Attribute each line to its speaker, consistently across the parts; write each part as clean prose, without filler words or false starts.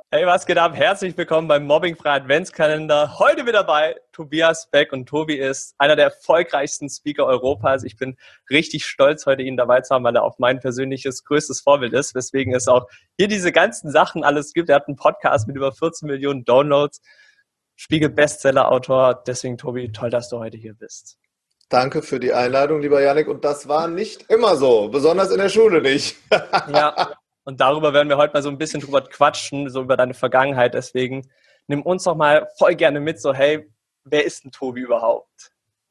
Speaker 1: Hey, was geht ab? Herzlich willkommen beim Mobbingfrei Adventskalender. Heute mit dabei Tobias Beck, und Tobi ist einer der erfolgreichsten Speaker Europas. Ich bin richtig stolz, heute ihn dabei zu haben, weil er auch mein persönliches größtes Vorbild ist, weswegen es auch hier diese ganzen Sachen alles gibt. Er hat einen Podcast mit über 14 Millionen Downloads, Spiegel-Bestseller-Autor. Deswegen, Tobi, toll, dass du heute hier bist.
Speaker 2: Danke für die Einladung, lieber Yannick. Und das war nicht immer so, besonders in der Schule nicht.
Speaker 1: Ja, und darüber werden wir heute mal so ein bisschen drüber quatschen, so über deine Vergangenheit. Deswegen nimm uns doch mal voll gerne mit, so hey, wer ist denn Tobi überhaupt?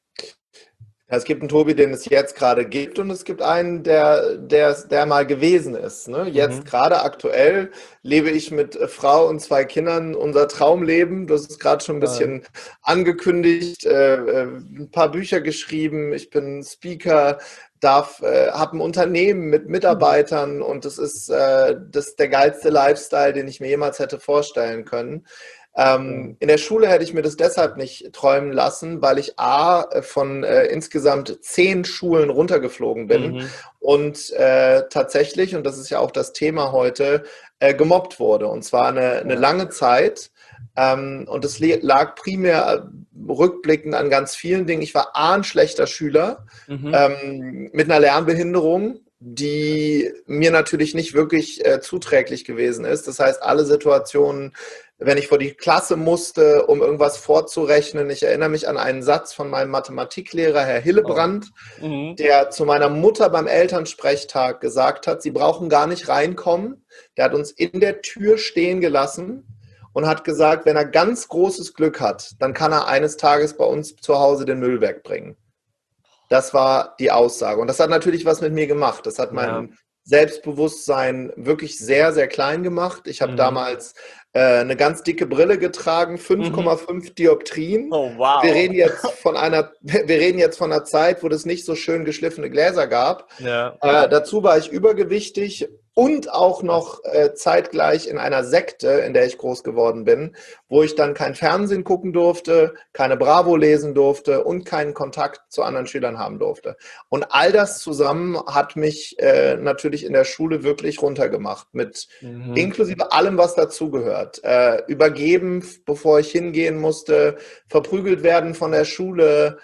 Speaker 2: Es gibt einen Tobi, den es jetzt gerade gibt, und es gibt einen, der mal gewesen ist. Ne? Jetzt
Speaker 1: Mhm.
Speaker 2: gerade aktuell lebe ich mit Frau und 2 Kindern unser Traumleben. Das ist gerade schon ein
Speaker 1: Toll.
Speaker 2: bisschen angekündigt. Ein paar Bücher geschrieben. Ich bin Speaker, habe ein Unternehmen mit Mitarbeitern, und das ist der geilste Lifestyle, den ich mir jemals hätte vorstellen können.
Speaker 1: Ja.
Speaker 2: In der Schule hätte ich mir das deshalb nicht träumen lassen, weil ich von insgesamt 10 Schulen runtergeflogen bin
Speaker 1: Mhm.
Speaker 2: und tatsächlich, und das ist ja auch das Thema heute, gemobbt wurde. Und zwar eine
Speaker 1: Ja.
Speaker 2: lange Zeit. Und es lag primär rückblickend an ganz vielen Dingen. Ich war ein schlechter Schüler
Speaker 1: Mhm.
Speaker 2: mit einer Lernbehinderung, die mir natürlich nicht wirklich zuträglich gewesen ist. Das heißt, alle Situationen, wenn ich vor die Klasse musste, um irgendwas vorzurechnen. Ich erinnere mich an einen Satz von meinem Mathematiklehrer, Herr
Speaker 1: Oh.
Speaker 2: Hillebrand,
Speaker 1: Mhm.
Speaker 2: der zu meiner Mutter beim Elternsprechtag gesagt hat, sie brauchen gar nicht reinkommen. Der hat uns in der Tür stehen gelassen und hat gesagt, wenn er ganz großes Glück hat, dann kann er eines Tages bei uns zu Hause den Müll wegbringen. Das war die Aussage. Und das hat natürlich was mit mir gemacht. Das hat
Speaker 1: Ja.
Speaker 2: mein Selbstbewusstsein wirklich sehr, sehr klein gemacht. Ich habe
Speaker 1: Mhm.
Speaker 2: damals eine ganz dicke Brille getragen,
Speaker 1: Mhm.
Speaker 2: 5,5 Dioptrien.
Speaker 1: Oh, wow.
Speaker 2: Wir reden jetzt von einer Zeit, wo es nicht so schön geschliffene Gläser gab.
Speaker 1: Ja.
Speaker 2: Dazu war ich übergewichtig und auch
Speaker 1: Krass.
Speaker 2: noch zeitgleich in einer Sekte, in der ich groß geworden bin, wo ich dann kein Fernsehen gucken durfte, keine Bravo lesen durfte und keinen Kontakt zu anderen Schülern haben durfte. Und all das zusammen hat mich natürlich in der Schule wirklich runtergemacht, mit
Speaker 1: Mhm.
Speaker 2: inklusive allem, was dazugehört. Übergeben, bevor ich hingehen musste, verprügelt werden von der Schule,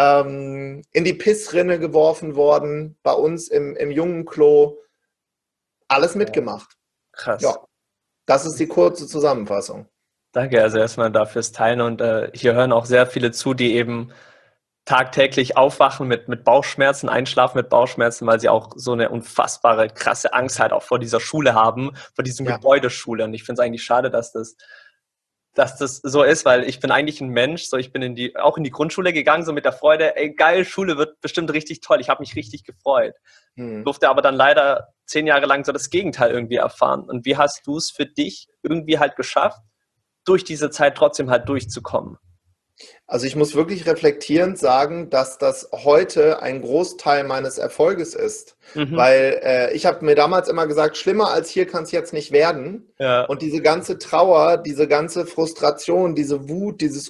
Speaker 2: in die Pissrinne geworfen worden, bei uns im Jungenklo, alles
Speaker 1: Ja.
Speaker 2: mitgemacht.
Speaker 1: Krass.
Speaker 2: Ja, das ist die kurze Zusammenfassung.
Speaker 1: Danke also erstmal dafür fürs Teilen, und hier hören auch sehr viele zu, die eben tagtäglich aufwachen mit Bauchschmerzen, einschlafen mit Bauchschmerzen, weil sie auch so eine unfassbare, krasse Angst halt auch vor dieser Schule haben, vor diesem
Speaker 2: Ja.
Speaker 1: Gebäudeschule. Und ich finde es eigentlich schade, dass das so ist, weil ich bin eigentlich ein Mensch, so ich bin auch in die Grundschule gegangen, so mit der Freude, ey geil, Schule wird bestimmt richtig toll, ich habe mich richtig gefreut.
Speaker 2: Hm.
Speaker 1: Durfte aber dann leider 10 Jahre lang so das Gegenteil irgendwie erfahren. Und wie hast du es für dich irgendwie halt geschafft, durch diese Zeit trotzdem halt durchzukommen?
Speaker 2: Also ich muss wirklich reflektierend sagen, dass das heute ein Großteil meines Erfolges ist,
Speaker 1: Mhm.
Speaker 2: weil ich habe mir damals immer gesagt, schlimmer als hier kann es jetzt nicht werden.
Speaker 1: Ja.
Speaker 2: Und diese ganze Trauer, diese ganze Frustration, diese Wut, dieses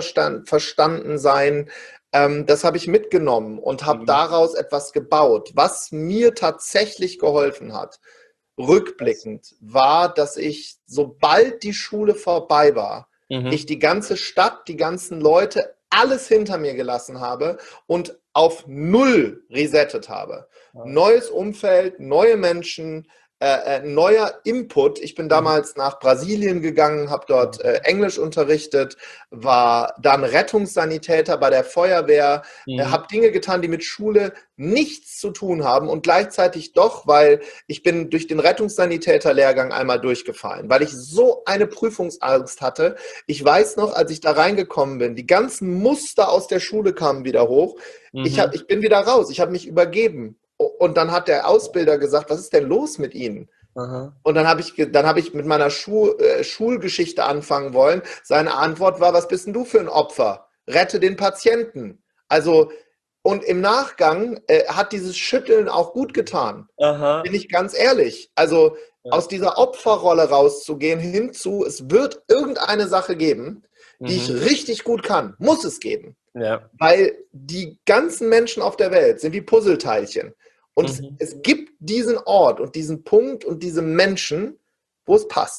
Speaker 2: Unverstandensein, das habe ich mitgenommen und habe
Speaker 1: Mhm.
Speaker 2: daraus etwas gebaut. Was mir tatsächlich geholfen hat,
Speaker 1: Krass.
Speaker 2: rückblickend, war, dass ich, sobald die Schule vorbei war, ich
Speaker 1: Mhm.
Speaker 2: die ganze Stadt, die ganzen Leute, alles hinter mir gelassen habe und auf null resettet habe.
Speaker 1: Ja.
Speaker 2: Neues Umfeld, neue Menschen, neuer Input. Ich bin
Speaker 1: Mhm.
Speaker 2: damals nach Brasilien gegangen, habe dort
Speaker 1: Mhm.
Speaker 2: Englisch unterrichtet, war dann Rettungssanitäter bei der Feuerwehr,
Speaker 1: Mhm.
Speaker 2: habe Dinge getan, die mit Schule nichts zu tun haben, und gleichzeitig doch, weil ich bin durch den Rettungssanitäter-Lehrgang einmal durchgefallen, weil ich so eine Prüfungsangst hatte. Ich weiß noch, als ich da reingekommen bin, die ganzen Muster aus der Schule kamen wieder hoch.
Speaker 1: Mhm.
Speaker 2: Ich bin wieder raus, ich habe mich übergeben. Und dann hat der Ausbilder gesagt, was ist denn los mit Ihnen?
Speaker 1: Aha.
Speaker 2: Und dann hab ich mit meiner Schulgeschichte anfangen wollen. Seine Antwort war, was bist denn du für ein Opfer? Rette den Patienten. Also, und im Nachgang hat dieses Schütteln auch gut getan. Bin
Speaker 1: Aha.
Speaker 2: ich ganz ehrlich. Also
Speaker 1: Ja.
Speaker 2: aus dieser Opferrolle rauszugehen hinzu, es wird irgendeine Sache geben, die ich
Speaker 1: Mhm.
Speaker 2: richtig gut kann. Muss es geben.
Speaker 1: Ja.
Speaker 2: Weil die ganzen Menschen auf der Welt sind wie Puzzleteilchen. Und
Speaker 1: Mhm.
Speaker 2: es gibt diesen Ort und diesen Punkt und diese Menschen, wo es passt.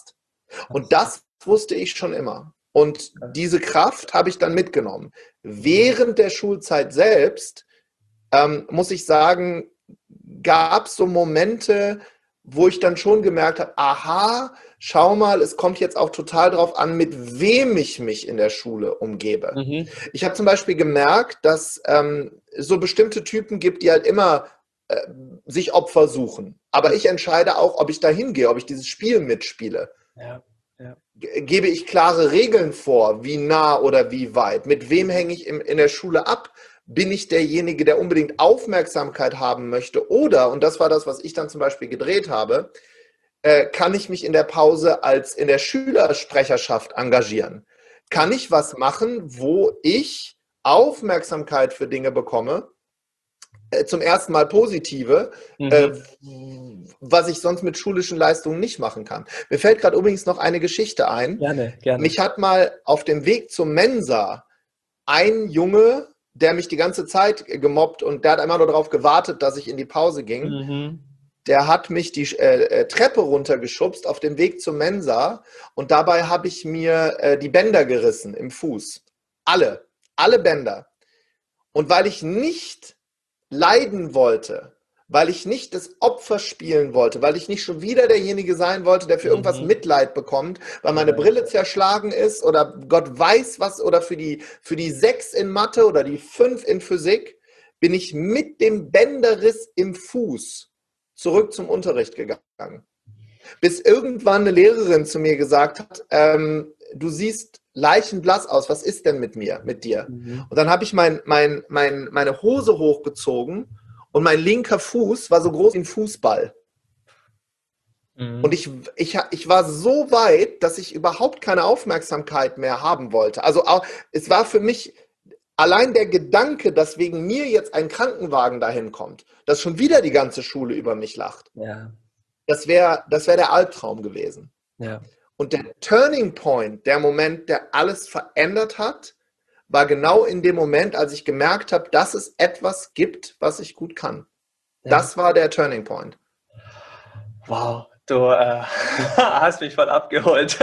Speaker 2: Und das wusste ich schon immer. Und diese Kraft habe ich dann mitgenommen. Während der Schulzeit selbst, muss ich sagen, gab es so Momente, wo ich dann schon gemerkt habe, aha, schau mal, es kommt jetzt auch total drauf an, mit wem ich mich in der Schule umgebe.
Speaker 1: Mhm.
Speaker 2: Ich habe zum Beispiel gemerkt, dass so bestimmte Typen gibt, die halt immer sich Opfer suchen. Aber ich entscheide auch, ob ich da hingehe, ob ich dieses Spiel mitspiele.
Speaker 1: Ja. Ja.
Speaker 2: Gebe ich klare Regeln vor, wie nah oder wie weit? Mit wem hänge ich in der Schule ab? Bin ich derjenige, der unbedingt Aufmerksamkeit haben möchte? Oder, und das war das, was ich dann zum Beispiel gedreht habe, kann ich mich in der Pause als in der Schülersprecherschaft engagieren? Kann ich was machen, wo ich Aufmerksamkeit für Dinge bekomme, zum ersten Mal positive, was ich sonst mit schulischen Leistungen nicht machen kann. Mir fällt gerade übrigens noch eine Geschichte ein.
Speaker 1: Gerne.
Speaker 2: Mich hat mal auf dem Weg zur Mensa ein Junge, der mich die ganze Zeit gemobbt und der hat immer nur darauf gewartet, dass ich in die Pause ging. Der hat mich die Treppe runtergeschubst auf dem Weg zur Mensa und dabei habe ich mir die Bänder gerissen im Fuß. Alle Bänder. Und weil ich nicht leiden wollte, weil ich nicht das Opfer spielen wollte, weil ich nicht schon wieder derjenige sein wollte, der für irgendwas Mitleid bekommt, weil meine Brille zerschlagen ist oder Gott weiß was oder für die 6 in Mathe oder die 5 in Physik, bin ich mit dem Bänderriss im Fuß zurück zum Unterricht gegangen. Bis irgendwann eine Lehrerin zu mir gesagt hat, du siehst leichenblass aus, was ist denn mit dir? Und dann habe ich meine Hose hochgezogen und mein linker Fuß war so groß wie ein Fußball. Und ich war so weit, dass ich überhaupt keine Aufmerksamkeit mehr haben wollte. Also es war für mich allein der Gedanke, dass wegen mir jetzt ein Krankenwagen dahin kommt, dass schon wieder die ganze Schule über mich lacht.
Speaker 1: Ja.
Speaker 2: Das wär der Albtraum gewesen.
Speaker 1: Ja.
Speaker 2: Und der Turning Point, der Moment, der alles verändert hat, war genau in dem Moment, als ich gemerkt habe, dass es etwas gibt, was ich gut kann. Ja. Das war der Turning Point.
Speaker 1: Wow, du hast mich voll abgeholt.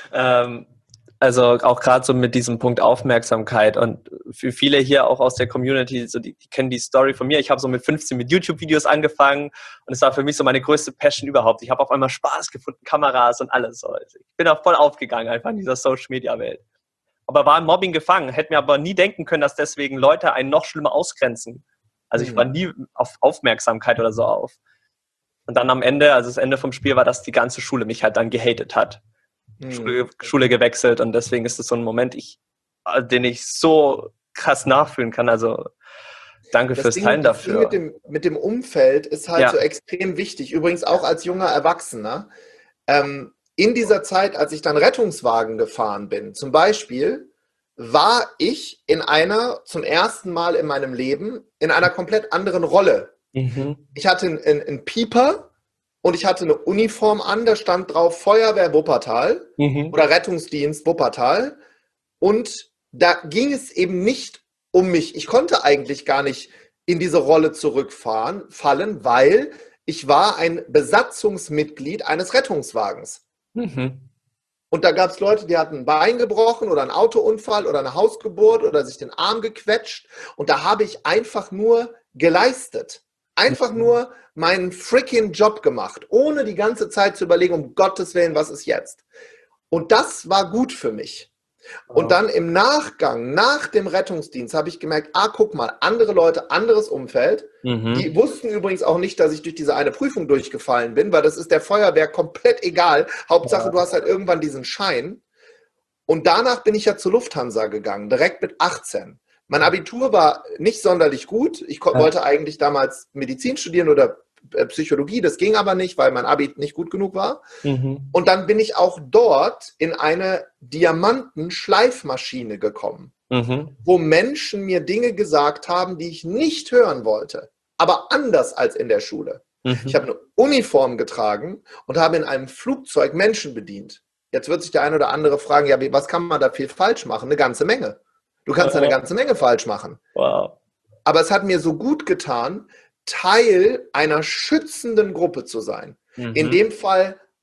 Speaker 1: Also auch gerade so mit diesem Punkt Aufmerksamkeit und für viele hier auch aus der Community, so die kennen die Story von mir. Ich habe so mit 15 mit YouTube-Videos angefangen und es war für mich so meine größte Passion überhaupt. Ich habe auf einmal Spaß gefunden, Kameras und alles. So. Ich bin auch voll aufgegangen einfach in dieser Social-Media-Welt. Aber war im Mobbing gefangen, hätte mir aber nie denken können, dass deswegen Leute einen noch schlimmer ausgrenzen. Also ich war nie auf Aufmerksamkeit oder so auf. Und dann am Ende, also das Ende vom Spiel war, dass die ganze Schule mich halt dann gehatet hat. Schule gewechselt und deswegen ist es so ein Moment, den ich so krass nachfühlen kann. Also danke fürs Teilen dafür.
Speaker 2: Mit dem Umfeld ist halt so extrem wichtig. Übrigens auch als junger Erwachsener. In dieser Zeit, als ich dann Rettungswagen gefahren bin, zum Beispiel, war ich zum ersten Mal in meinem Leben in einer komplett anderen Rolle. Ich hatte einen Pieper und ich hatte eine Uniform an, da stand drauf Feuerwehr Wuppertal oder Rettungsdienst Wuppertal. Und da ging es eben nicht um mich. Ich konnte eigentlich gar nicht in diese Rolle zurückfallen, weil ich war ein Besatzungsmitglied eines Rettungswagens. Und da gab es Leute, die hatten ein Bein gebrochen oder einen Autounfall oder eine Hausgeburt oder sich den Arm gequetscht. Und da habe ich einfach nur geleistet. Einfach nur meinen freaking Job gemacht, ohne die ganze Zeit zu überlegen, um Gottes Willen, was ist jetzt? Und das war gut für mich. Und dann im Nachgang, nach dem Rettungsdienst, habe ich gemerkt, guck mal, andere Leute, anderes Umfeld. Die wussten übrigens auch nicht, dass ich durch diese eine Prüfung durchgefallen bin, weil das ist der Feuerwehr komplett egal. Hauptsache, du hast halt irgendwann diesen Schein. Und danach bin ich ja zur Lufthansa gegangen, direkt mit 18. Mein Abitur war nicht sonderlich gut. Ich wollte eigentlich damals Medizin studieren oder Psychologie. Das ging aber nicht, weil mein Abi nicht gut genug war. Und dann bin ich auch dort in eine Diamantenschleifmaschine gekommen, wo Menschen mir Dinge gesagt haben, die ich nicht hören wollte, aber anders als in der Schule. Ich habe eine Uniform getragen und habe in einem Flugzeug Menschen bedient. Jetzt wird sich der eine oder andere fragen, ja, was kann man da viel falsch machen? Eine ganze Menge. Du kannst eine ganze Menge falsch machen.
Speaker 1: Wow.
Speaker 2: Aber es hat mir so gut getan, Teil einer schützenden Gruppe zu sein. In dem Fall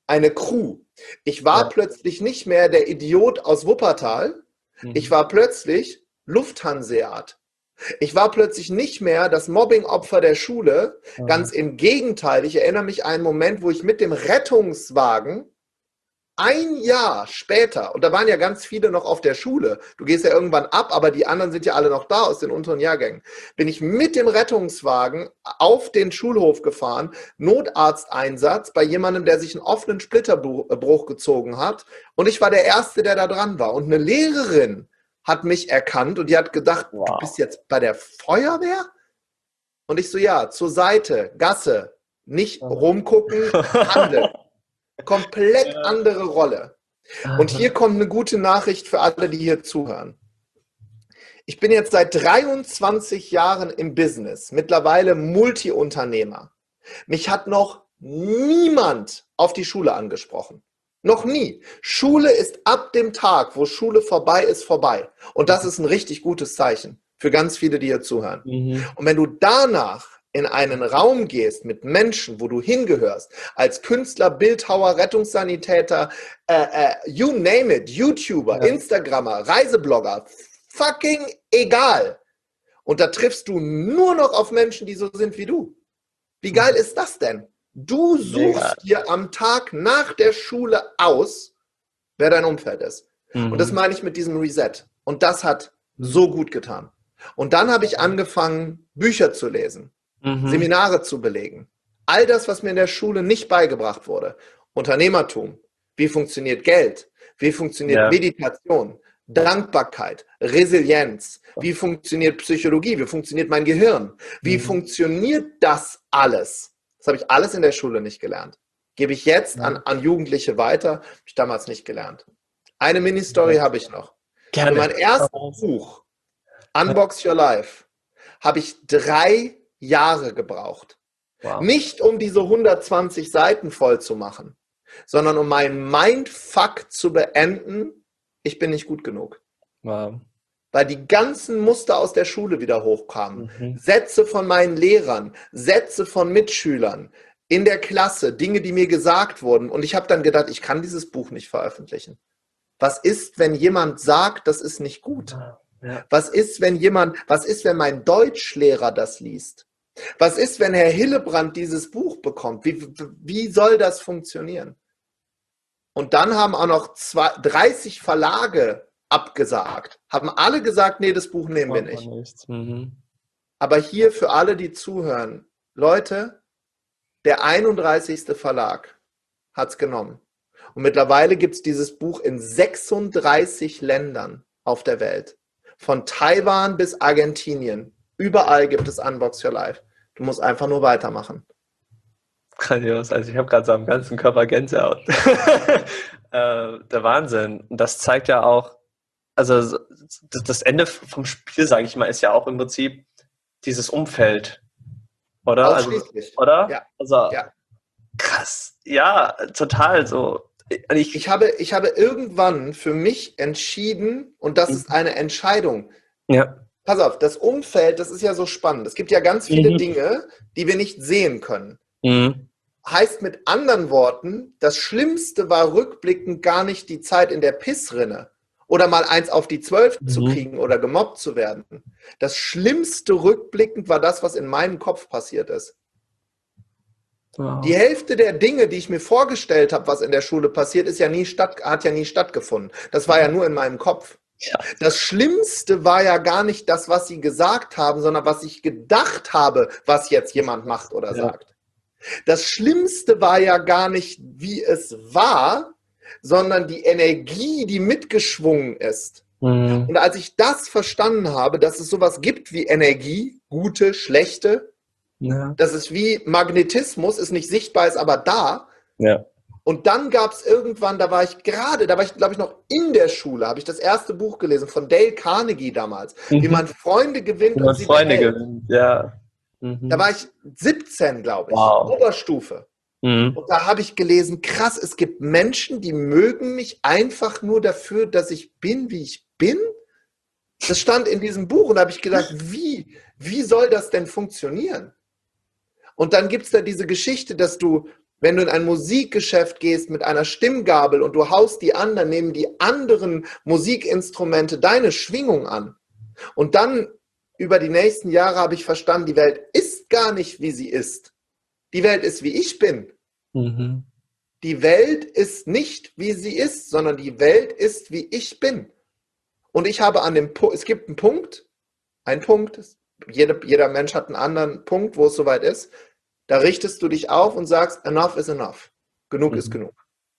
Speaker 2: eine Crew. Ich war plötzlich nicht mehr der Idiot aus Wuppertal. Ich war plötzlich Lufthanseat. Ich war plötzlich nicht mehr das Mobbing-Opfer der Schule. Ganz im Gegenteil. Ich erinnere mich an einen Moment, wo ich mit dem Rettungswagen ein Jahr später, und da waren ja ganz viele noch auf der Schule, du gehst ja irgendwann ab, aber die anderen sind ja alle noch da aus den unteren Jahrgängen, bin ich mit dem Rettungswagen auf den Schulhof gefahren, Notarzteinsatz bei jemandem, der sich einen offenen Splitterbruch gezogen hat, und ich war der Erste, der da dran war. Und eine Lehrerin hat mich erkannt und die hat gedacht, du bist jetzt bei der Feuerwehr? Und ich so, ja, zur Seite, Gasse, nicht rumgucken, handeln. Komplett andere Rolle. Und hier kommt eine gute Nachricht für alle, die hier zuhören. Ich bin jetzt seit 23 Jahren im Business, mittlerweile Multiunternehmer. Mich hat noch niemand auf die Schule angesprochen. Noch nie. Schule ist ab dem Tag, wo Schule vorbei ist, vorbei. Und das ist ein richtig gutes Zeichen für ganz viele, die hier zuhören. Und wenn du danach in einen Raum gehst mit Menschen, wo du hingehörst, als Künstler, Bildhauer, Rettungssanitäter, you name it, YouTuber, Instagrammer, Reiseblogger, fucking egal. Und da triffst du nur noch auf Menschen, die so sind wie du. Wie geil ist das denn? Du suchst dir am Tag nach der Schule aus, wer dein Umfeld ist. Und das meine ich mit diesem Reset. Und das hat so gut getan. Und dann habe ich angefangen, Bücher zu lesen. Seminare zu belegen. All das, was mir in der Schule nicht beigebracht wurde. Unternehmertum. Wie funktioniert Geld? Wie funktioniert Meditation? Dankbarkeit, Resilienz. Wie funktioniert Psychologie? Wie funktioniert mein Gehirn? Wie funktioniert das alles? Das habe ich alles in der Schule nicht gelernt. Gebe ich jetzt an Jugendliche weiter. Habe ich damals nicht gelernt. Eine Mini-Story habe ich noch. Für mein erstes Buch, Unbox Your Life, habe ich 3 Jahre gebraucht. Nicht um diese 120 Seiten voll zu machen, sondern um meinen Mindfuck zu beenden, ich bin nicht gut genug. Weil die ganzen Muster aus der Schule wieder hochkamen. Sätze von meinen Lehrern, Sätze von Mitschülern, in der Klasse, Dinge, die mir gesagt wurden. Und ich habe dann gedacht, ich kann dieses Buch nicht veröffentlichen. Was ist, wenn jemand sagt, das ist nicht gut? Was ist, wenn mein Deutschlehrer das liest? Was ist, wenn Herr Hillebrand dieses Buch bekommt? Wie soll das funktionieren? Und dann haben auch noch 30 Verlage abgesagt. Haben alle gesagt, nee, das Buch nehmen wir nicht. Aber hier für alle, die zuhören, Leute, der 31. Verlag hat es genommen. Und mittlerweile gibt es dieses Buch in 36 Ländern auf der Welt. Von Taiwan bis Argentinien. Überall gibt es Unbox Your Life. Du musst einfach nur weitermachen.
Speaker 1: Grandios. Also ich habe gerade so am ganzen Körper Gänsehaut. Der Wahnsinn. Und das zeigt ja auch, also das Ende vom Spiel, sage ich mal, ist ja auch im Prinzip dieses Umfeld. Oder?
Speaker 2: Ausschließlich.
Speaker 1: Oder?
Speaker 2: Ja.
Speaker 1: Also, krass. Ja, total so.
Speaker 2: Ich habe irgendwann für mich entschieden, und das ist eine Entscheidung. Pass auf, das Umfeld, das ist ja so spannend. Es gibt ja ganz viele Dinge, die wir nicht sehen können. Heißt mit anderen Worten, das Schlimmste war rückblickend gar nicht die Zeit in der Pissrinne oder mal 1 auf die 12 zu kriegen oder gemobbt zu werden. Das Schlimmste rückblickend war das, was in meinem Kopf passiert ist. Die Hälfte der Dinge, die ich mir vorgestellt habe, was in der Schule passiert, hat ja nie stattgefunden. Das war ja nur in meinem Kopf. Das Schlimmste war ja gar nicht das, was sie gesagt haben, sondern was ich gedacht habe, was jetzt jemand macht oder sagt. Das Schlimmste war ja gar nicht, wie es war, sondern die Energie, die mitgeschwungen ist. Und als ich das verstanden habe, dass es sowas gibt wie Energie, gute, schlechte, dass es wie Magnetismus, ist nicht sichtbar, ist aber da. Und dann gab es irgendwann, da war ich glaube ich noch in der Schule, habe ich das erste Buch gelesen von Dale Carnegie damals, wie man Freunde gewinnt und sie behält. Da war ich 17, glaube ich, Oberstufe. Und da habe ich gelesen, krass, es gibt Menschen, die mögen mich einfach nur dafür, dass ich bin, wie ich bin. Das stand in diesem Buch und da habe ich gedacht, wie soll das denn funktionieren? Und dann gibt es da diese Geschichte, dass du Wenn du in ein Musikgeschäft gehst mit einer Stimmgabel und du haust die an, dann nehmen die anderen Musikinstrumente deine Schwingung an. Und dann über die nächsten Jahre habe ich verstanden, die Welt ist gar nicht, wie sie ist. Die Welt ist, wie ich bin.
Speaker 1: Mhm.
Speaker 2: Die Welt ist nicht, wie sie ist, sondern die Welt ist, wie ich bin. Und ich habe an dem Punkt, es gibt einen Punkt, jeder Mensch hat einen anderen Punkt, wo es soweit ist, da richtest du dich auf und sagst, enough is enough. Genug ist genug.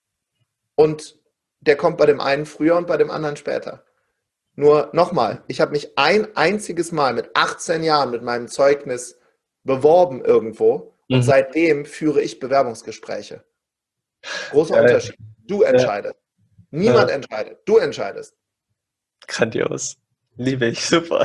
Speaker 2: Und der kommt bei dem einen früher und bei dem anderen später. Nur nochmal, ich habe mich ein einziges Mal mit 18 Jahren mit meinem Zeugnis beworben irgendwo und seitdem führe ich Bewerbungsgespräche. Großer Unterschied. Du entscheidest. Niemand entscheidet. Du entscheidest.
Speaker 1: Grandios. Liebe ich. Super.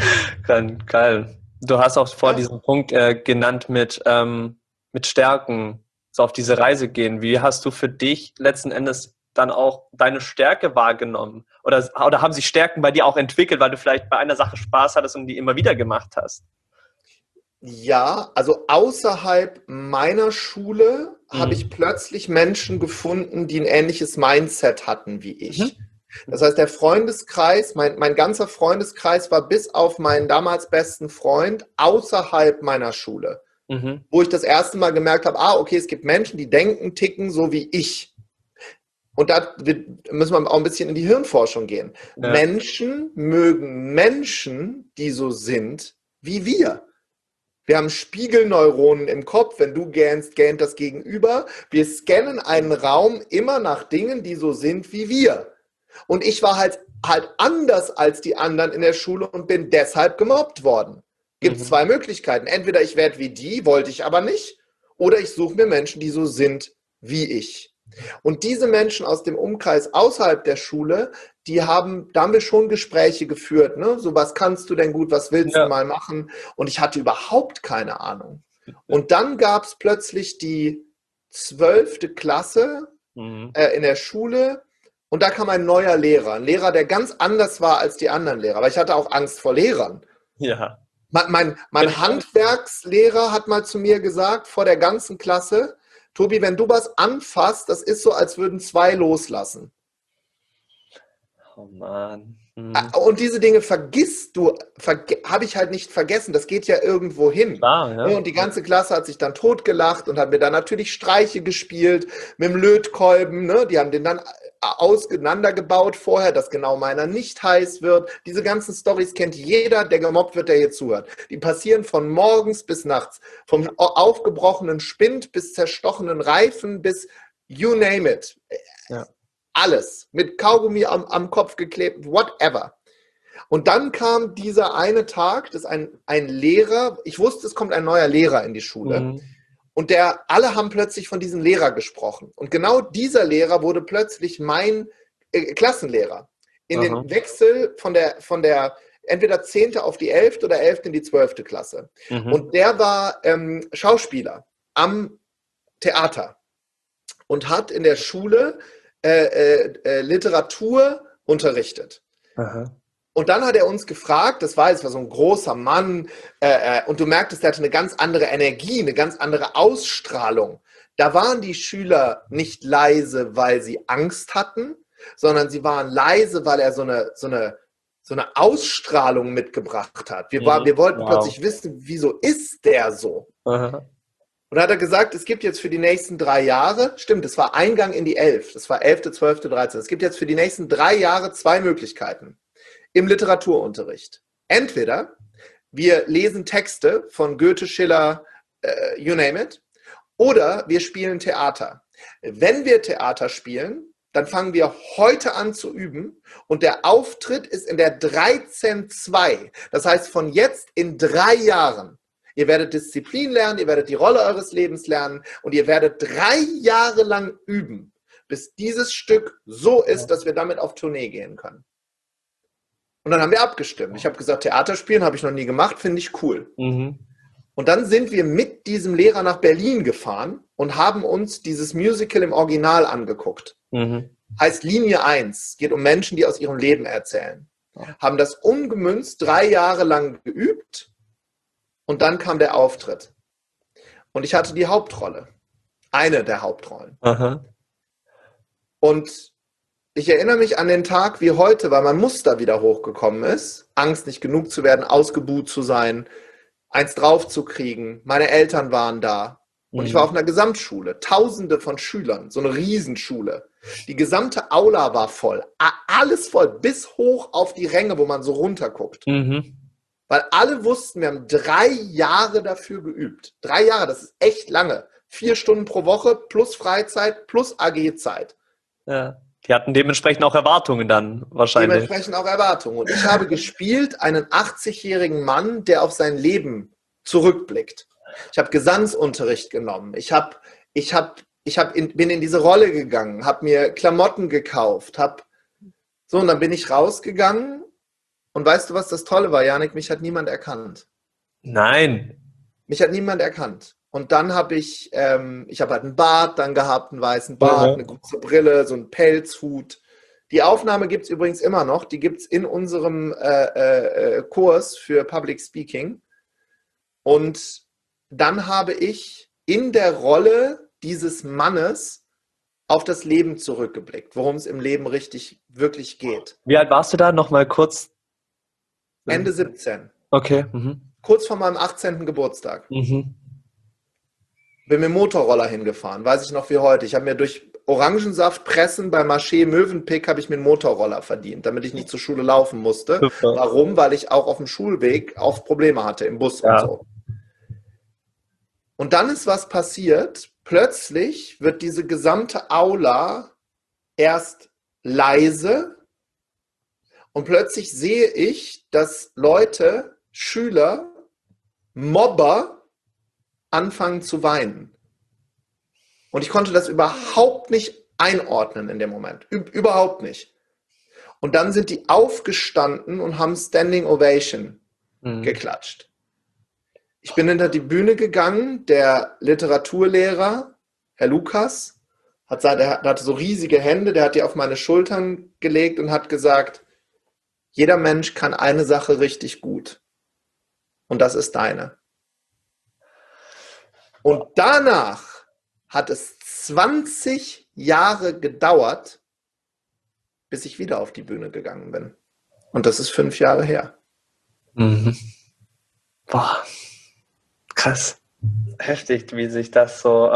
Speaker 1: Geil. Du hast auch vor diesem Punkt genannt mit Stärken, so auf diese Reise gehen. Wie hast du für dich letzten Endes dann auch deine Stärke wahrgenommen? Oder haben sich Stärken bei dir auch entwickelt, weil du vielleicht bei einer Sache Spaß hattest und die immer wieder gemacht hast?
Speaker 2: Ja, also außerhalb meiner Schule habe ich plötzlich Menschen gefunden, die ein ähnliches Mindset hatten wie ich. Das heißt, der Freundeskreis, mein ganzer Freundeskreis war bis auf meinen damals besten Freund außerhalb meiner Schule. Wo ich das erste Mal gemerkt habe, okay, es gibt Menschen, die denken, ticken so wie ich. Und da müssen wir auch ein bisschen in die Hirnforschung gehen. Ja. Menschen mögen Menschen, die so sind wie wir. Wir haben Spiegelneuronen im Kopf. Wenn du gähnst, gähnt das Gegenüber. Wir scannen einen Raum immer nach Dingen, die so sind wie wir. Und ich war halt anders als die anderen in der Schule und bin deshalb gemobbt worden. Gibt es zwei Möglichkeiten. Entweder ich werde wie die, wollte ich aber nicht, oder ich suche mir Menschen, die so sind wie ich. Und diese Menschen aus dem Umkreis außerhalb der Schule, da haben wir schon Gespräche geführt. Ne? So, was kannst du denn gut, was willst du mal machen? Und ich hatte überhaupt keine Ahnung. Und dann gab es plötzlich die 12. Klasse in der Schule. Und da kam ein neuer Lehrer. Ein Lehrer, der ganz anders war als die anderen Lehrer. Weil ich hatte auch Angst vor Lehrern.
Speaker 1: Ja.
Speaker 2: Mein Handwerkslehrer hat mal zu mir gesagt, vor der ganzen Klasse, Tobi, wenn du was anfasst, das ist so, als würden zwei loslassen.
Speaker 1: Oh Mann.
Speaker 2: Und diese Dinge habe ich halt nicht vergessen. Das geht ja irgendwo hin.
Speaker 1: Klar, ja.
Speaker 2: Und die ganze Klasse hat sich dann totgelacht und hat mir dann natürlich Streiche gespielt mit dem Lötkolben. Ne? Die haben den dann auseinandergebaut vorher, dass genau meiner nicht heiß wird. Diese ganzen Storys kennt jeder, der gemobbt wird, der hier zuhört. Die passieren von morgens bis nachts. Vom aufgebrochenen Spind bis zerstochenen Reifen bis you name it. Ja. Alles. Mit Kaugummi am Kopf geklebt, whatever. Und dann kam dieser eine Tag, dass ein Lehrer, ich wusste, es kommt ein neuer Lehrer in die Schule. Und alle haben plötzlich von diesem Lehrer gesprochen. Und genau dieser Lehrer wurde plötzlich mein Klassenlehrer. In den Wechsel von der entweder 10. auf die 11. oder 11. in die 12. Klasse. Und der war Schauspieler am Theater und hat in der Schule Literatur unterrichtet. Und dann hat er uns gefragt, es war so ein großer Mann, und du merktest, der hatte eine ganz andere Energie, eine ganz andere Ausstrahlung. Da waren die Schüler nicht leise, weil sie Angst hatten, sondern sie waren leise, weil er so eine Ausstrahlung mitgebracht hat. Wir wollten plötzlich wissen, wieso ist der so? Und da hat er gesagt, es gibt jetzt für die nächsten 3 Jahre, stimmt, es war Eingang in die 11, das war 11., 12., 13. Es gibt jetzt für die nächsten 3 Jahre 2 Möglichkeiten im Literaturunterricht. Entweder wir lesen Texte von Goethe, Schiller, you name it, oder wir spielen Theater. Wenn wir Theater spielen, dann fangen wir heute an zu üben und der Auftritt ist in der 13.2. Das heißt, von jetzt in 3 Jahren. Ihr werdet Disziplin lernen, ihr werdet die Rolle eures Lebens lernen und ihr werdet 3 Jahre lang üben, bis dieses Stück so ist, dass wir damit auf Tournee gehen können. Und dann haben wir abgestimmt. Ich habe gesagt, Theater spielen habe ich noch nie gemacht, finde ich cool. Und dann sind wir mit diesem Lehrer nach Berlin gefahren und haben uns dieses Musical im Original angeguckt. Heißt Linie 1, geht um Menschen, die aus ihrem Leben erzählen. Haben das umgemünzt, 3 Jahre lang geübt. Und dann kam der Auftritt. Und ich hatte die Hauptrolle. Eine der Hauptrollen.
Speaker 1: Aha.
Speaker 2: Und ich erinnere mich an den Tag wie heute, weil mein Muster wieder hochgekommen ist. Angst, nicht genug zu werden, ausgebuht zu sein, eins drauf zu kriegen. Meine Eltern waren da. Und ich war auf einer Gesamtschule. Tausende von Schülern. So eine Riesenschule. Die gesamte Aula war voll. Alles voll. Bis hoch auf die Ränge, wo man so runterguckt.
Speaker 1: Mhm.
Speaker 2: Weil alle wussten, wir haben 3 Jahre dafür geübt. 3 Jahre, das ist echt lange. 4 Stunden pro Woche plus Freizeit plus AG-Zeit.
Speaker 1: Ja. Die hatten dementsprechend auch Erwartungen dann wahrscheinlich.
Speaker 2: Dementsprechend auch Erwartungen. Und ich habe gespielt einen 80-jährigen Mann, der auf sein Leben zurückblickt. Ich habe Gesangsunterricht genommen. Bin in diese Rolle gegangen, habe mir Klamotten gekauft. Und dann bin ich rausgegangen. Und weißt du, was das Tolle war, Janik? Mich hat niemand erkannt.
Speaker 1: Nein.
Speaker 2: Mich hat niemand erkannt. Und dann habe ich halt einen Bart dann gehabt, einen weißen Bart, eine große Brille, so einen Pelzhut. Die Aufnahme gibt es übrigens immer noch. Die gibt es in unserem Kurs für Public Speaking. Und dann habe ich in der Rolle dieses Mannes auf das Leben zurückgeblickt, worum es im Leben wirklich geht.
Speaker 1: Wie alt warst du da? Nochmal kurz.
Speaker 2: Ende 17.
Speaker 1: Okay. Mhm.
Speaker 2: Kurz vor meinem 18. Geburtstag.
Speaker 1: Mhm.
Speaker 2: Bin mit dem Motorroller hingefahren, weiß ich noch wie heute. Ich habe mir durch Orangensaftpressen bei Marché Mövenpick habe ich mir einen Motorroller verdient, damit ich nicht zur Schule laufen musste.
Speaker 1: Super.
Speaker 2: Warum? Weil ich auch auf dem Schulweg oft Probleme hatte, im Bus und so. Und dann ist was passiert. Plötzlich wird diese gesamte Aula erst leise und plötzlich sehe ich, dass Leute, Schüler, Mobber anfangen zu weinen. Und ich konnte das überhaupt nicht einordnen in dem Moment. Überhaupt nicht. Und dann sind die aufgestanden und haben Standing Ovation geklatscht. Ich bin hinter die Bühne gegangen, der Literaturlehrer, Herr Lukas, der hatte so riesige Hände, der hat die auf meine Schultern gelegt und hat gesagt, jeder Mensch kann eine Sache richtig gut. Und das ist deine. Und danach hat es 20 Jahre gedauert, bis ich wieder auf die Bühne gegangen bin. Und das ist 5 Jahre her.
Speaker 1: Mhm. Boah, krass. Heftig, wie sich das so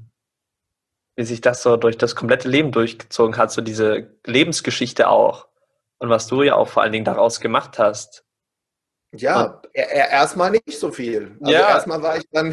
Speaker 1: durch das komplette Leben durchgezogen hat, so diese Lebensgeschichte auch. Und was du ja auch vor allen Dingen daraus gemacht hast.
Speaker 2: Ja, erstmal nicht so viel. Also erstmal war ich dann,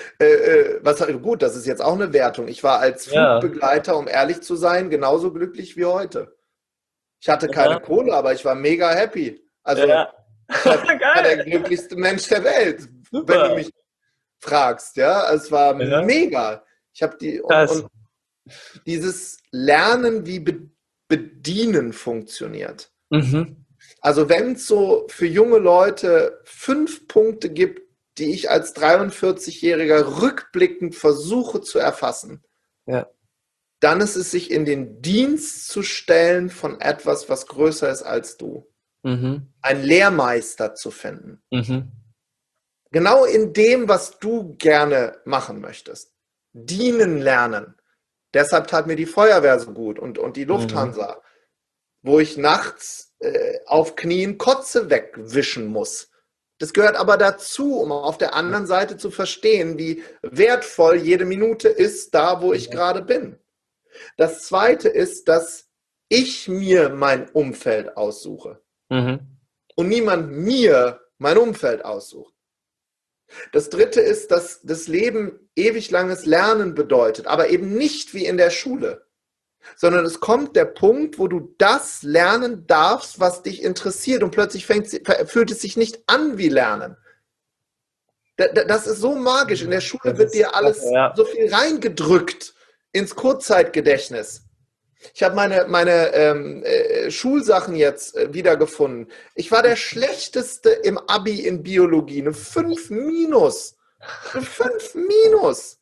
Speaker 2: gut, das ist jetzt auch eine Wertung. Ich war als Flugbegleiter, um ehrlich zu sein, genauso glücklich wie heute. Ich hatte keine Kohle, aber ich war mega happy. Also ich war der glücklichste Mensch der Welt, wenn du mich fragst. Ja, es war mega. Ich habe und dieses Lernen, wie Bedienen funktioniert.
Speaker 1: Mhm.
Speaker 2: Also wenn es so für junge Leute 5 Punkte gibt, die ich als 43-Jähriger rückblickend versuche zu erfassen, dann ist es, sich in den Dienst zu stellen von etwas, was größer ist als du.
Speaker 1: Mhm.
Speaker 2: Einen Lehrmeister zu finden.
Speaker 1: Mhm.
Speaker 2: Genau in dem, was du gerne machen möchtest. Dienen lernen. Deshalb tat mir die Feuerwehr so gut und die Lufthansa, wo ich nachts auf Knien Kotze wegwischen muss. Das gehört aber dazu, um auf der anderen Seite zu verstehen, wie wertvoll jede Minute ist, da wo ich gerade bin. Das Zweite ist, dass ich mir mein Umfeld aussuche und niemand mir mein Umfeld aussucht. Das Dritte ist, dass das Leben ewig langes Lernen bedeutet, aber eben nicht wie in der Schule, sondern es kommt der Punkt, wo du das lernen darfst, was dich interessiert, und plötzlich fühlt es sich nicht an wie Lernen. Das ist so magisch. In der Schule wird dir alles so viel reingedrückt ins Kurzzeitgedächtnis. Ich habe meine Schulsachen jetzt wiedergefunden. Ich war der Schlechteste im Abi in Biologie. Eine 5 minus. Eine 5 minus.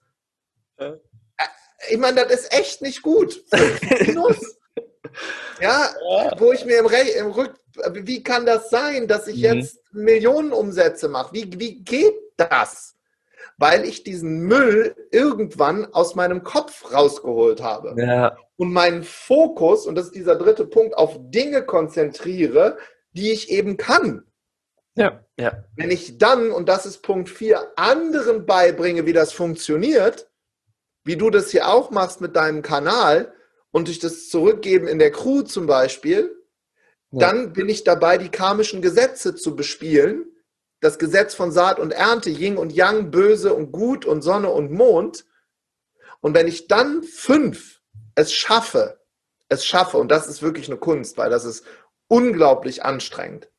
Speaker 2: Ich meine, das ist echt nicht gut. 5 minus. Ja, wo ich mir wie kann das sein, dass ich jetzt Millionenumsätze mache? Wie geht das? weil ich diesen Müll irgendwann aus meinem Kopf rausgeholt habe.
Speaker 1: Ja.
Speaker 2: Und meinen Fokus, und das ist dieser dritte Punkt, auf Dinge konzentriere, die ich eben kann.
Speaker 1: Ja. Ja.
Speaker 2: Wenn ich dann, und das ist Punkt 4, anderen beibringe, wie das funktioniert, wie du das hier auch machst mit deinem Kanal und ich das zurückgeben in der Crew zum Beispiel, dann bin ich dabei, die karmischen Gesetze zu bespielen. Das Gesetz von Saat und Ernte, Yin und Yang, Böse und Gut und Sonne und Mond. Und wenn ich dann 5 es schaffe, und das ist wirklich eine Kunst, weil das ist unglaublich anstrengend,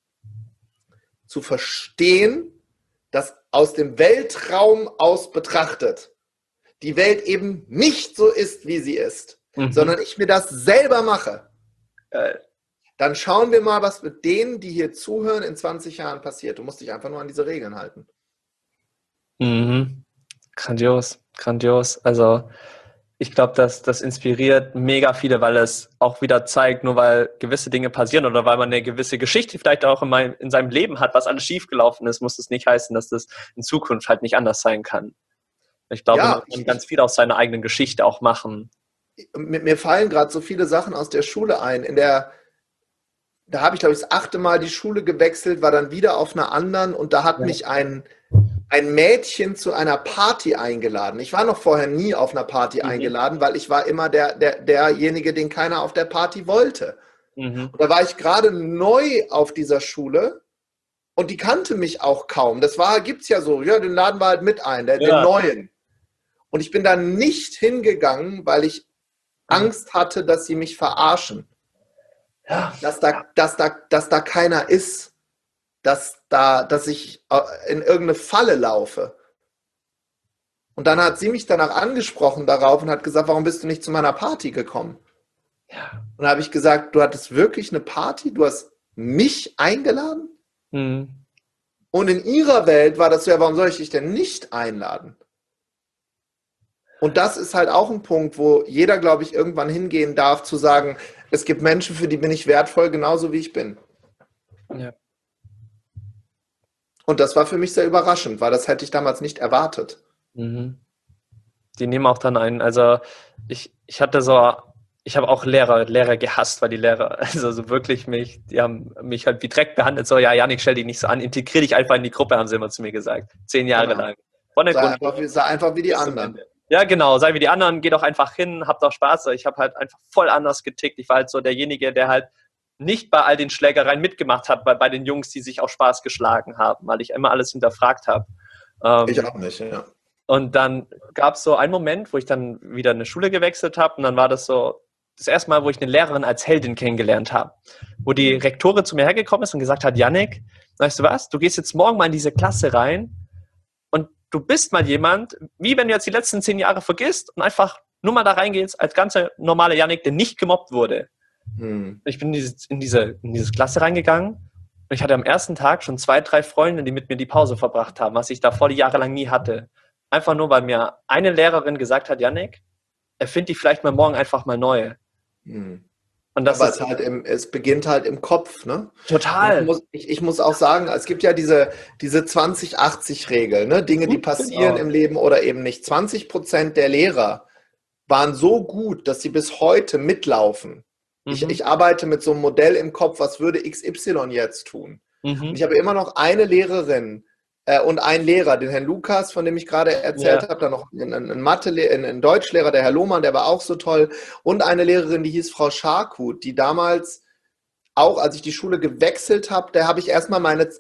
Speaker 2: zu verstehen, dass aus dem Weltraum aus betrachtet die Welt eben nicht so ist, wie sie ist, sondern ich mir das selber mache. Dann schauen wir mal, was mit denen, die hier zuhören, in 20 Jahren passiert. Du musst dich einfach nur an diese Regeln halten.
Speaker 1: Mhm. Grandios, grandios. Also ich glaube, das inspiriert mega viele, weil es auch wieder zeigt, nur weil gewisse Dinge passieren oder weil man eine gewisse Geschichte vielleicht auch in seinem Leben hat, was alles schiefgelaufen ist, muss das nicht heißen, dass das in Zukunft halt nicht anders sein kann. Ich glaube, man kann ganz viel aus seiner eigenen Geschichte auch machen.
Speaker 2: Mir fallen gerade so viele Sachen aus der Schule ein. Da habe ich, glaube ich, das 8. Mal die Schule gewechselt, war dann wieder auf einer anderen und da hat mich ein Mädchen zu einer Party eingeladen. Ich war noch vorher nie auf einer Party eingeladen, weil ich war immer derjenige, den keiner auf der Party wollte. Und da war ich gerade neu auf dieser Schule und die kannte mich auch kaum. Gibt's ja so, ja, den laden wir halt mit ein, den Neuen. Und ich bin da nicht hingegangen, weil ich Angst hatte, dass sie mich verarschen. Ja. Dass da keiner ist. Dass ich in irgendeine Falle laufe. Und dann hat sie mich danach angesprochen darauf und hat gesagt, warum bist du nicht zu meiner Party gekommen? Ja. Und da habe ich gesagt, du hattest wirklich eine Party? Du hast mich eingeladen? Und in ihrer Welt war das so, ja, warum soll ich dich denn nicht einladen? Und das ist halt auch ein Punkt, wo jeder, glaube ich, irgendwann hingehen darf, zu sagen, es gibt Menschen, für die bin ich wertvoll, genauso wie ich bin. Ja. Und das war für mich sehr überraschend, weil das hätte ich damals nicht erwartet.
Speaker 1: Die nehmen auch dann ein, also ich habe auch Lehrer gehasst, weil die Lehrer, also so wirklich die haben mich halt wie Dreck behandelt, so, ja, Janik, stell dich nicht so an, integrier dich einfach in die Gruppe, haben sie immer zu mir gesagt, 10 Jahre lang.
Speaker 2: Sei einfach wie die anderen.
Speaker 1: Ja, genau, sei wie die anderen, geh doch einfach hin, hab doch Spaß. Ich habe halt einfach voll anders getickt. Ich war halt so derjenige, der halt nicht bei all den Schlägereien mitgemacht hat, bei den Jungs, die sich auch Spaß geschlagen haben, weil ich immer alles hinterfragt habe.
Speaker 2: Ich auch nicht, ja.
Speaker 1: Und dann gab es so einen Moment, wo ich dann wieder eine Schule gewechselt habe und dann war das so das erste Mal, wo ich eine Lehrerin als Heldin kennengelernt habe, wo die Rektorin zu mir hergekommen ist und gesagt hat, Janik, weißt du was, du gehst jetzt morgen mal in diese Klasse rein und du bist mal jemand, wie wenn du jetzt die letzten 10 Jahre vergisst und einfach nur mal da reingehst als ganz normaler Janik, der nicht gemobbt wurde. Ich bin in diese Klasse reingegangen und ich hatte am ersten Tag schon 2, 3 Freunde, die mit mir die Pause verbracht haben, was ich davor die Jahre lang nie hatte. Einfach nur, weil mir eine Lehrerin gesagt hat, Janik, erfind dich vielleicht mal morgen einfach mal neu. Und das
Speaker 2: aber es beginnt halt im Kopf, ne?
Speaker 1: Total.
Speaker 2: Ich muss auch sagen, es gibt ja diese 20-80-Regel, ne? Dinge, die passieren im Leben oder eben nicht. 20% der Lehrer waren so gut, dass sie bis heute mitlaufen. Ich arbeite mit so einem Modell im Kopf, was würde XY jetzt tun? Und ich habe immer noch eine Lehrerin und einen Lehrer, den Herrn Lukas, von dem ich gerade erzählt habe, dann noch einen Deutschlehrer, der Herr Lohmann, der war auch so toll, und eine Lehrerin, die hieß Frau Scharkut, die damals auch, als ich die Schule gewechselt habe, da habe ich erstmal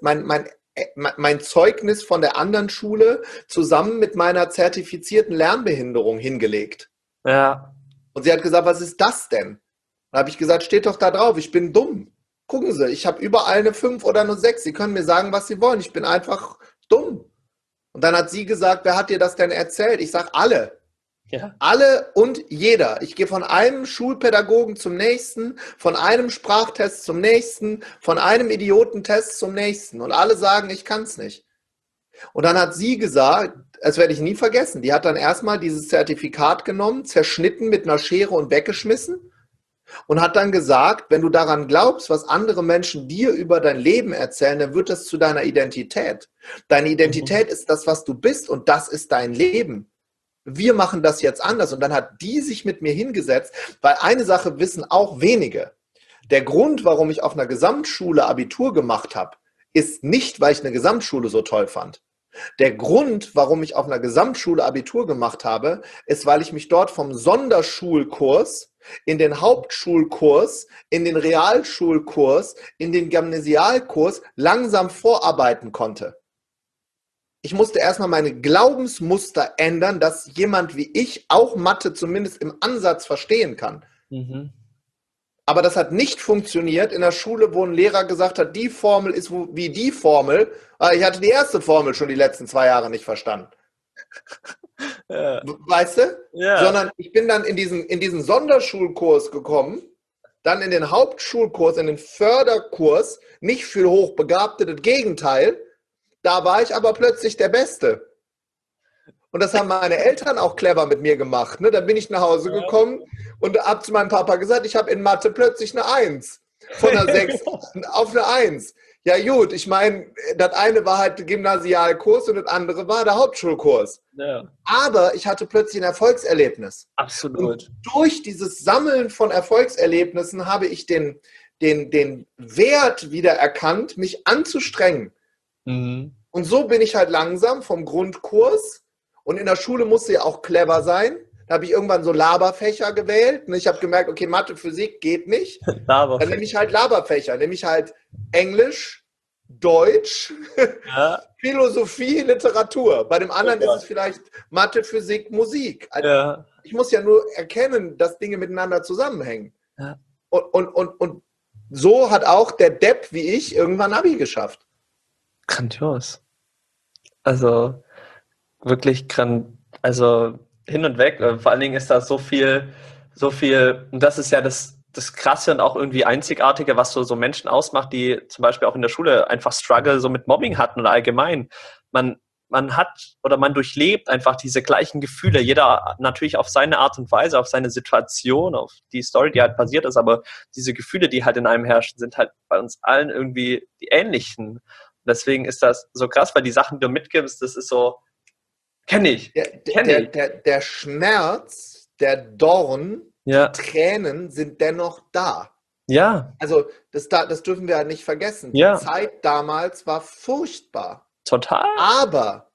Speaker 2: mein Zeugnis von der anderen Schule zusammen mit meiner zertifizierten Lernbehinderung hingelegt.
Speaker 1: Ja.
Speaker 2: Und sie hat gesagt, was ist das denn? Da habe ich gesagt, steht doch da drauf, ich bin dumm. Gucken Sie, ich habe überall eine 5 oder eine 6. Sie können mir sagen, was Sie wollen. Ich bin einfach dumm. Und dann hat sie gesagt, wer hat dir das denn erzählt? Ich sage, alle. Ja. Alle und jeder. Ich gehe von einem Schulpädagogen zum nächsten, von einem Sprachtest zum nächsten, von einem Idiotentest zum nächsten. Und alle sagen, ich kann es nicht. Und dann hat sie gesagt, das werde ich nie vergessen, die hat dann erstmal dieses Zertifikat genommen, zerschnitten mit einer Schere und weggeschmissen. Und hat dann gesagt, wenn du daran glaubst, was andere Menschen dir über dein Leben erzählen, dann wird das zu deiner Identität. Deine Identität ist das, was du bist und das ist dein Leben. Wir machen das jetzt anders. Und dann hat die sich mit mir hingesetzt, weil eine Sache wissen auch wenige. Der Grund, warum ich auf einer Gesamtschule Abitur gemacht habe, ist nicht, weil ich eine Gesamtschule so toll fand. Der Grund, warum ich auf einer Gesamtschule Abitur gemacht habe, ist, weil ich mich dort vom Sonderschulkurs in den Hauptschulkurs, in den Realschulkurs, in den Gymnasialkurs langsam vorarbeiten konnte. Ich musste erstmal meine Glaubensmuster ändern, dass jemand wie ich auch Mathe zumindest im Ansatz verstehen kann. Mhm. Aber das hat nicht funktioniert in der Schule, wo ein Lehrer gesagt hat, die Formel ist wie die Formel. Ich hatte die erste Formel schon die letzten 2 Jahre nicht verstanden. Ja. Weißt du? Ja. Sondern ich bin dann in diesen Sonderschulkurs gekommen, dann in den Hauptschulkurs, in den Förderkurs, nicht für Hochbegabte, das Gegenteil. Da war ich aber plötzlich der Beste. Und das haben meine Eltern auch clever mit mir gemacht. Ne? Dann bin ich nach Hause gekommen und habe zu meinem Papa gesagt, ich habe in Mathe plötzlich eine 1. Von einer 6 auf eine 1. Ja gut, ich meine, das eine war halt der Gymnasialkurs und das andere war der Hauptschulkurs. Ja. Aber ich hatte plötzlich ein Erfolgserlebnis.
Speaker 1: Absolut.
Speaker 2: Und durch dieses Sammeln von Erfolgserlebnissen habe ich den Wert wieder erkannt, mich anzustrengen. Mhm. Und so bin ich halt langsam vom Grundkurs, und in der Schule musste ja auch clever sein. Da habe ich irgendwann so Laberfächer gewählt. Und ich habe gemerkt, okay, Mathe, Physik geht nicht. Dann nehme ich halt Laberfächer. Nehme ich halt Englisch, Deutsch, ja. Philosophie, Literatur. Bei dem anderen ist es vielleicht Mathe, Physik, Musik. Also ja. Ich muss ja nur erkennen, dass Dinge miteinander zusammenhängen. Ja. Und so hat auch der Depp wie ich irgendwann Abi geschafft.
Speaker 1: Grandios. Also wirklich also hin und weg. Vor allen Dingen ist da so viel, und das ist ja das Krasse und auch irgendwie Einzigartige, was so Menschen ausmacht, die zum Beispiel auch in der Schule einfach Struggle so mit Mobbing hatten oder allgemein. Man hat oder man durchlebt einfach diese gleichen Gefühle, jeder natürlich auf seine Art und Weise, auf seine Situation, auf die Story, die halt passiert ist, aber diese Gefühle, die halt in einem herrschen, sind halt bei uns allen irgendwie die ähnlichen. Deswegen ist das so krass, weil die Sachen, die du mitgibst, das ist so, kenne ich.
Speaker 2: Der Schmerz, der Dorn, ja. Die Tränen sind dennoch da.
Speaker 1: Ja.
Speaker 2: Also das dürfen wir ja nicht vergessen. Die Zeit damals war furchtbar.
Speaker 1: Total.
Speaker 2: Aber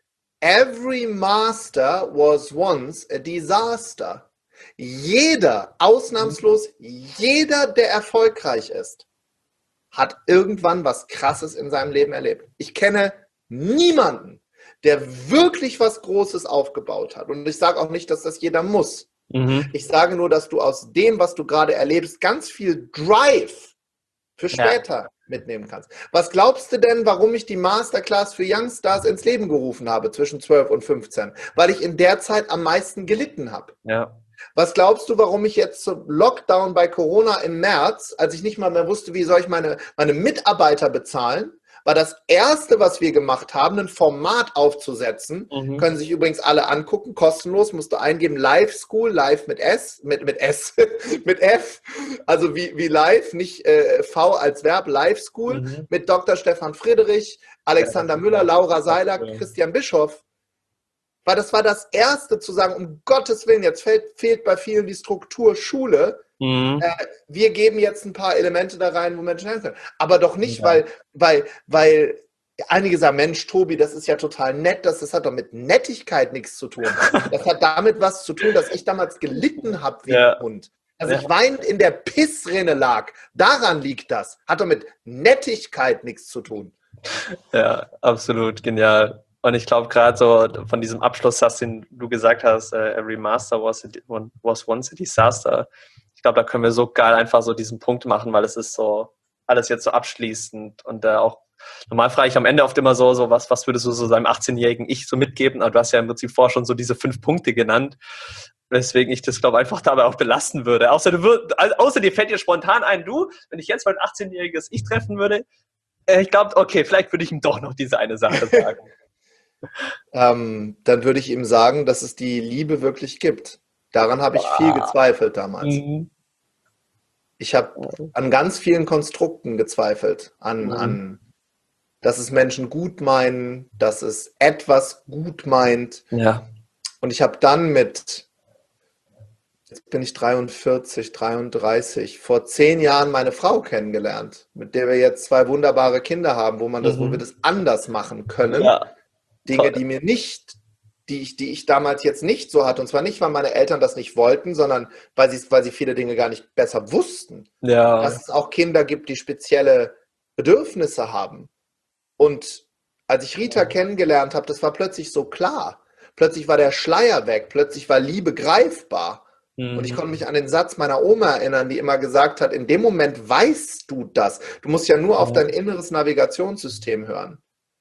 Speaker 2: every master was once a disaster. Jeder, ausnahmslos jeder, der erfolgreich ist, hat irgendwann was Krasses in seinem Leben erlebt. Ich kenne niemanden, der wirklich was Großes aufgebaut hat. Und ich sage auch nicht, dass das jeder muss. Mhm. Ich sage nur, dass du aus dem, was du gerade erlebst, ganz viel Drive für später mitnehmen kannst. Was glaubst du denn, warum ich die Masterclass für Youngstars ins Leben gerufen habe zwischen 12 und 15? Weil ich in der Zeit am meisten gelitten habe.
Speaker 1: Ja.
Speaker 2: Was glaubst du, warum ich jetzt zum Lockdown bei Corona im März, als ich nicht mal mehr wusste, wie soll ich meine Mitarbeiter bezahlen, war das Erste, was wir gemacht haben, ein Format aufzusetzen. Mhm. Können sich übrigens alle angucken, kostenlos, musst du eingeben, Live School, live mit S, mit S, mit F, also wie live, nicht V als Verb, Live School, mit Dr. Stefan Friedrich, Alexander Müller, Laura Seiler, Christian Bischoff. Weil das war das Erste zu sagen, um Gottes Willen, jetzt fehlt bei vielen die Struktur Schule. Mhm. Wir geben jetzt ein paar Elemente da rein, wo Menschen helfen können. Aber doch nicht, weil einige sagen, Mensch, Tobi, das ist ja total nett, das hat doch mit Nettigkeit nichts zu tun. Das hat damit was zu tun, dass ich damals gelitten habe wie ein Hund. Dass ich weinend in der Pissrinne lag. Daran liegt das. Hat doch mit Nettigkeit nichts zu tun.
Speaker 1: Ja, absolut, genial. Und ich glaube, gerade so von diesem Abschlusssatz, den du gesagt hast, every master was once a disaster. Ich glaube, da können wir so geil einfach so diesen Punkt machen, weil es ist so alles jetzt so abschließend. Und auch normal frage ich am Ende oft immer so was würdest du so seinem 18-jährigen Ich so mitgeben? Aber du hast ja im Prinzip vorher schon so diese 5 Punkte genannt, weswegen ich das, glaube ich, einfach dabei auch belassen würde. Außer dir fällt dir spontan ein, wenn ich jetzt mein 18-jähriges Ich treffen würde, ich glaube, okay, vielleicht würde ich ihm doch noch diese eine Sache sagen.
Speaker 2: Dann würde ich ihm sagen, dass es die Liebe wirklich gibt. Daran habe ich viel gezweifelt damals. Ich habe an ganz vielen Konstrukten gezweifelt, dass es Menschen gut meinen, dass es etwas gut meint.
Speaker 1: Ja.
Speaker 2: Und ich habe dann jetzt bin ich 43, 33, vor 10 Jahren meine Frau kennengelernt, mit der wir jetzt 2 wunderbare Kinder haben, wo wir das anders machen können.
Speaker 1: Ja.
Speaker 2: Dinge, die ich damals jetzt nicht so hatte. Und zwar nicht, weil meine Eltern das nicht wollten, sondern weil sie viele Dinge gar nicht besser wussten.
Speaker 1: Ja.
Speaker 2: Dass es auch Kinder gibt, die spezielle Bedürfnisse haben. Und als ich Rita kennengelernt habe, das war plötzlich so klar. Plötzlich war der Schleier weg, plötzlich war Liebe greifbar. Und ich konnte mich an den Satz meiner Oma erinnern, die immer gesagt hat, in dem Moment weißt du das. Du musst ja nur auf dein inneres Navigationssystem hören.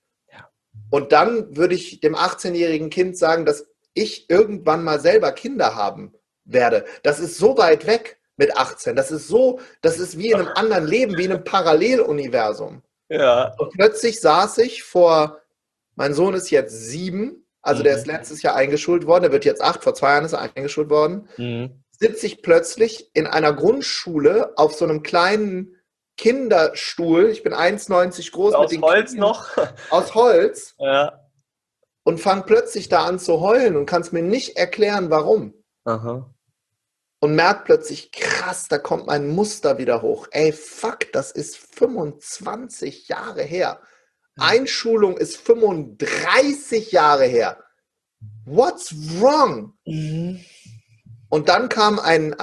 Speaker 2: Und dann würde ich dem 18-jährigen Kind sagen, dass ich irgendwann mal selber Kinder haben werde. Das ist so weit weg mit 18. Das ist wie in einem anderen Leben, wie in einem Paralleluniversum.
Speaker 1: Ja.
Speaker 2: Und plötzlich saß ich mein Sohn ist jetzt 7, also der ist letztes Jahr eingeschult worden, der wird jetzt 8, vor 2 Jahren ist er eingeschult worden. Sitze ich plötzlich in einer Grundschule auf so einem kleinen Kinderstuhl, ich bin 1,90 groß.
Speaker 1: Aus Holz noch?
Speaker 2: Aus Holz.
Speaker 1: Ja.
Speaker 2: Und fange plötzlich da an zu heulen und kann es mir nicht erklären, warum.
Speaker 1: Aha.
Speaker 2: Und merke plötzlich, krass, da kommt mein Muster wieder hoch. Ey, fuck, das ist 25 Jahre her. Einschulung ist 35 Jahre her. What's wrong? Und dann kam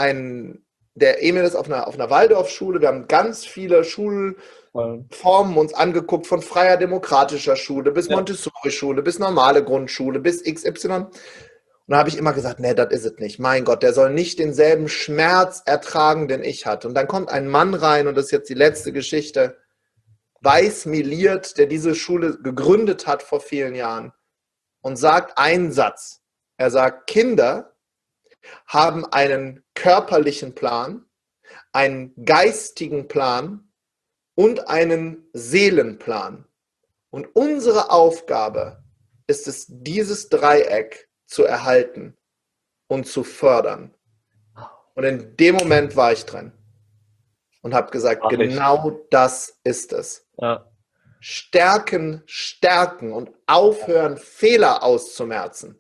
Speaker 2: der Emil ist auf einer Waldorfschule. Wir haben ganz viele Schulformen uns angeguckt, von freier demokratischer Schule bis Montessori-Schule, bis normale Grundschule, bis XY. Und da habe ich immer gesagt, nee, das ist es nicht. Mein Gott, der soll nicht denselben Schmerz ertragen, den ich hatte. Und dann kommt ein Mann rein, und das ist jetzt die letzte Geschichte, weiß meliert, der diese Schule gegründet hat vor vielen Jahren, und sagt einen Satz. Er sagt, Kinder haben einen körperlichen Plan, einen geistigen Plan und einen Seelenplan. Und unsere Aufgabe ist es, dieses Dreieck zu erhalten und zu fördern. Und in dem Moment war ich drin und habe gesagt, genau das ist es.
Speaker 1: Ja.
Speaker 2: Stärken und aufhören, Fehler auszumerzen.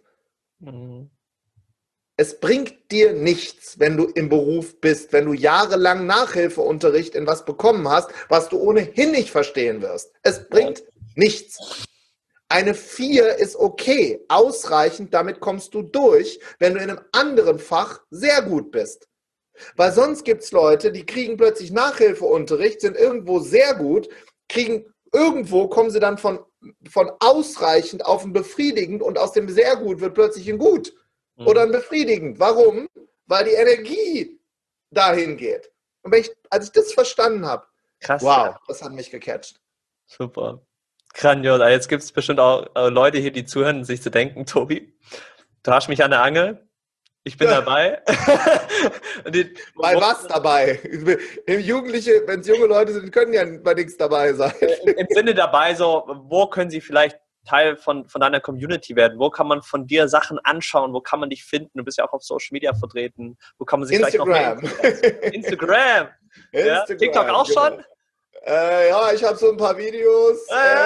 Speaker 2: Es bringt dir nichts, wenn du im Beruf bist, wenn du jahrelang Nachhilfeunterricht in was bekommen hast, was du ohnehin nicht verstehen wirst. Es bringt nichts. Eine 4 ist okay, ausreichend, damit kommst du durch, wenn du in einem anderen Fach sehr gut bist. Weil sonst gibt es Leute, die kriegen plötzlich Nachhilfeunterricht, sind irgendwo sehr gut, kommen sie dann von ausreichend auf ein befriedigend, und aus dem sehr gut wird plötzlich ein gut oder ein befriedigend. Warum? Weil die Energie dahin geht. Und als ich das verstanden habe,
Speaker 1: krass,
Speaker 2: wow, das hat mich gecatcht.
Speaker 1: Super. Grandios. Jetzt gibt es bestimmt auch Leute hier, die zuhören und sich zu denken, Tobi, du hast mich an der Angel, ich bin dabei.
Speaker 2: Bei was dabei? Wenn es junge Leute sind, können ja bei nichts dabei sein.
Speaker 1: Im Sinne dabei, so, wo können sie vielleicht Teil von deiner Community werden? Wo kann man von dir Sachen anschauen? Wo kann man dich finden? Du bist ja auch auf Social Media vertreten. Wo kann man sich
Speaker 2: Instagram.
Speaker 1: vielleicht noch Instagram. Ja? TikTok auch schon?
Speaker 2: Ja, ich habe so ein paar Videos.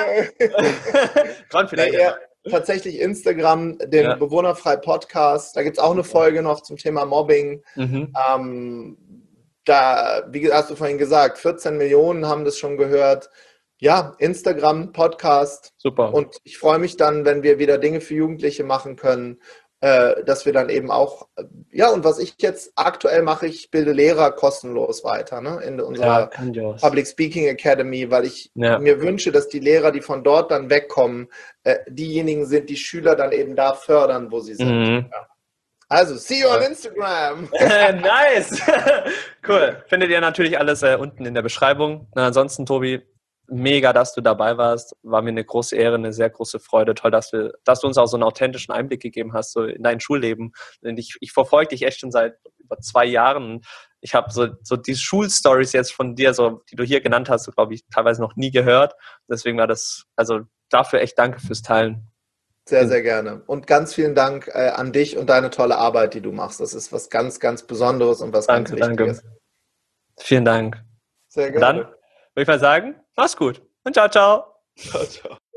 Speaker 2: Tatsächlich Instagram, den Bewohnerfrei Podcast. Da gibt es auch eine Folge noch zum Thema Mobbing. Da, wie hast du vorhin gesagt, 14 Millionen haben das schon gehört. Ja, Instagram, Podcast.
Speaker 1: Super.
Speaker 2: Und ich freue mich dann, wenn wir wieder Dinge für Jugendliche machen können, dass wir dann eben auch, und was ich jetzt aktuell mache, ich bilde Lehrer kostenlos weiter, ne, in unserer Public Speaking Academy, weil ich mir wünsche, dass die Lehrer, die von dort dann wegkommen, diejenigen sind, die Schüler dann eben da fördern, wo sie sind. Ja. Also, see you on Instagram.
Speaker 1: Nice. Cool. Findet ihr natürlich alles unten in der Beschreibung. Ansonsten, Tobi, mega, dass du dabei warst. War mir eine große Ehre, eine sehr große Freude. Toll, dass du uns auch so einen authentischen Einblick gegeben hast, so in dein Schulleben. Und ich verfolge dich echt schon seit über 2 Jahren. Ich habe so die Schulstories jetzt von dir, so die du hier genannt hast, so, glaube ich, teilweise noch nie gehört. Deswegen war das, also dafür echt danke fürs Teilen.
Speaker 2: Sehr, sehr gerne. Und ganz vielen Dank an dich und deine tolle Arbeit, die du machst. Das ist was ganz, ganz Besonderes und was ganz Wichtiges.
Speaker 1: Danke. Vielen Dank.
Speaker 2: Sehr gerne.
Speaker 1: Dann würde ich mal sagen, mach's gut und ciao, ciao.
Speaker 2: Ciao, ciao.